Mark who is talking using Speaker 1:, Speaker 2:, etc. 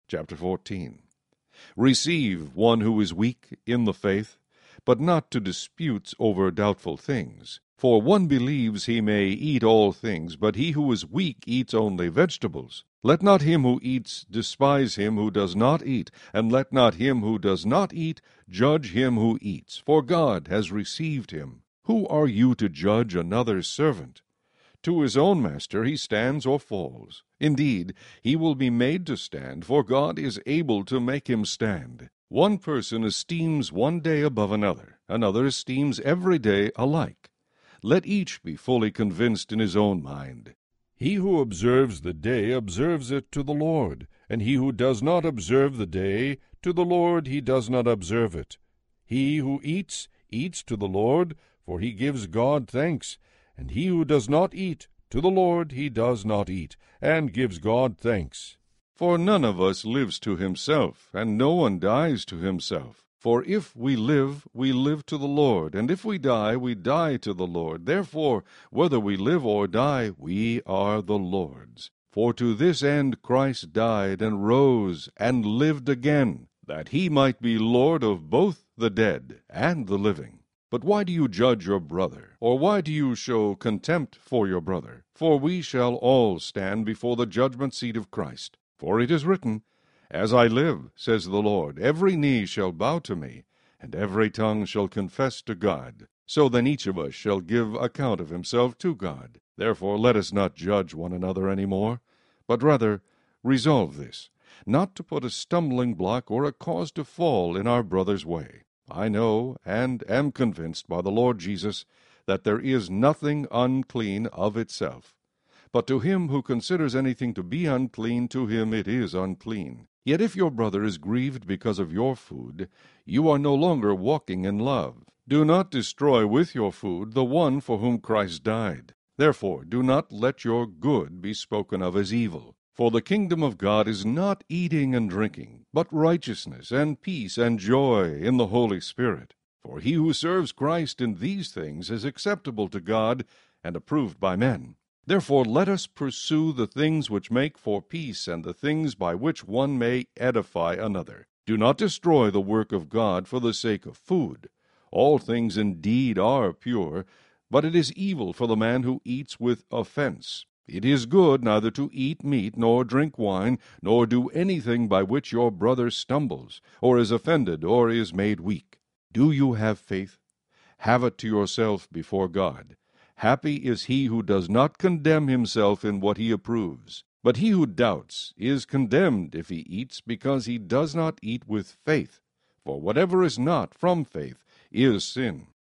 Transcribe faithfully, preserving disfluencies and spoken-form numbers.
Speaker 1: Chapter fourteen. Receive one who is weak in the faith, but not to disputes over doubtful things. For one believes he may eat all things, but he who is weak eats only vegetables. Let not him who eats despise him who does not eat, and let not him who does not eat judge him who eats, for God has received him. Who are you to judge another's servant? To his own master he stands or falls. Indeed, he will be made to stand, for God is able to make him stand. One person esteems one day above another, another esteems every day alike. Let each be fully convinced in his own mind. He who observes the day observes it to the Lord, and he who does not observe the day, to the Lord he does not observe it. He who eats, eats to the Lord, for he gives God thanks, and he who does not eat, to the Lord he does not eat, and gives God thanks. For none of us lives to himself, and no one dies to himself. For if we live, we live to the Lord, and if we die, we die to the Lord. Therefore, whether we live or die, we are the Lord's. For to this end Christ died, and rose, and lived again, that he might be Lord of both the dead and the living. But why do you judge your brother? Or why do you show contempt for your brother? For we shall all stand before the judgment seat of Christ. For it is written, As I live, says the Lord, every knee shall bow to me, and every tongue shall confess to God. So then each of us shall give account of himself to God. Therefore let us not judge one another any more, but rather resolve this, not to put a stumbling block or a cause to fall in our brother's way. I know and am convinced by the Lord Jesus that there is nothing unclean of itself. But to him who considers anything to be unclean, to him it is unclean. Yet if your brother is grieved because of your food, you are no longer walking in love. Do not destroy with your food the one for whom Christ died. Therefore do not let your good be spoken of as evil. For the kingdom of God is not eating and drinking, but righteousness and peace and joy in the Holy Spirit. For he who serves Christ in these things is acceptable to God and approved by men. Therefore let us pursue the things which make for peace, and the things by which one may edify another. Do not destroy the work of God for the sake of food. All things indeed are pure, but it is evil for the man who eats with offense. It is good neither to eat meat, nor drink wine, nor do anything by which your brother stumbles, or is offended, or is made weak. Do you have faith? Have it to yourself before God. Happy is he who does not condemn himself in what he approves. But he who doubts is condemned if he eats, because he does not eat with faith. For whatever is not from faith is sin.